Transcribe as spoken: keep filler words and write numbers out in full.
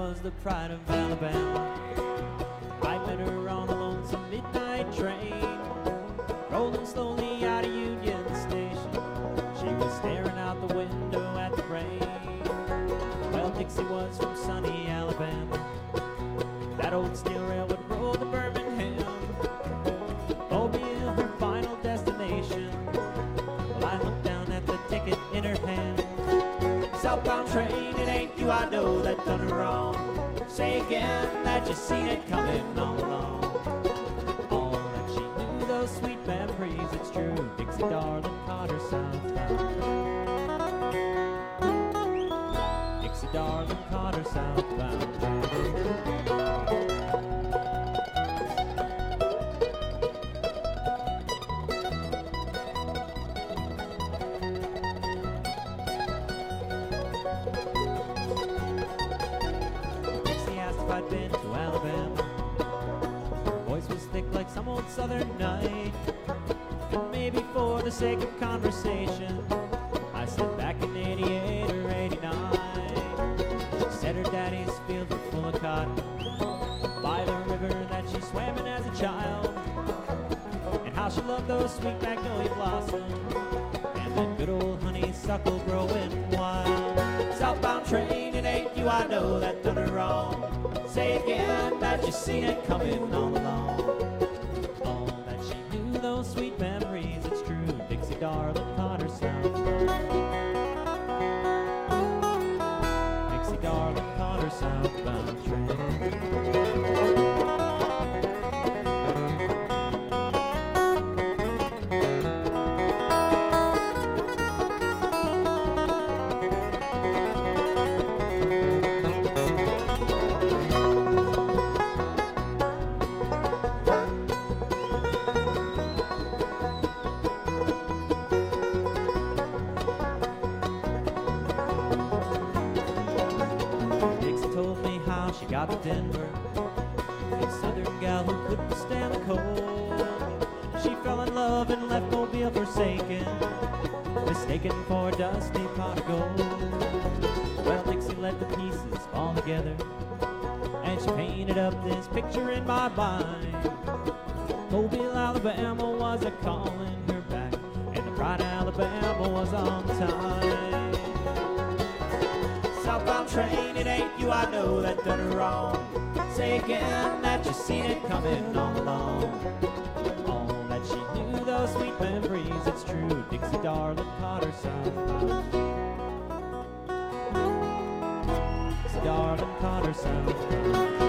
was the pride of Alabama. I met her on a lonesome midnight train, rolling slowly out of Union Station. She was staring out the window at the rain. Well, Dixie was from sunny Alabama. That old steel rail would roll to Birmingham, Mobile, her final destination. Well, I looked down at the ticket in her hand. Southbound train, it ain't you I know that done her wrong. Say again that you seen it coming all along. All that she knew, those sweet memories, it's true. Dixie darling caught her southbound. Dixie darling caught her southbound train. I'd been to Alabama. Her voice was thick like some old southern night. And maybe for the sake of conversation, I said back in eighty-eight or eighty-nine. She said her daddy's fields were full of cotton by the river that she swam in as a child, and how she loved those sweet magnolia blossoms and that good old honeysuckle growing wild. Southbound train, it ain't you I know that done her wrong. Say again that you seen it coming all along. All that she knew, those sweet memories, it's true. Dixie darling caught her southbound. Dixie darling caught her southbound train. Told me how she got to Denver, a southern gal who couldn't stand the cold. She fell in love and left Mobile forsaken, mistaken for a dusty pot of gold. Well, Dixie let the pieces fall together, and she painted up this picture in my mind. Mobile, Alabama was a calling her back, and the pride of Alabama was on time. Southbound train, it ain't you I know that done her wrong. Say again that you seen it coming all along. All that she knew, those sweet memories, it's true. Dixie darling caught her southbound. Dixie darling caught her southbound.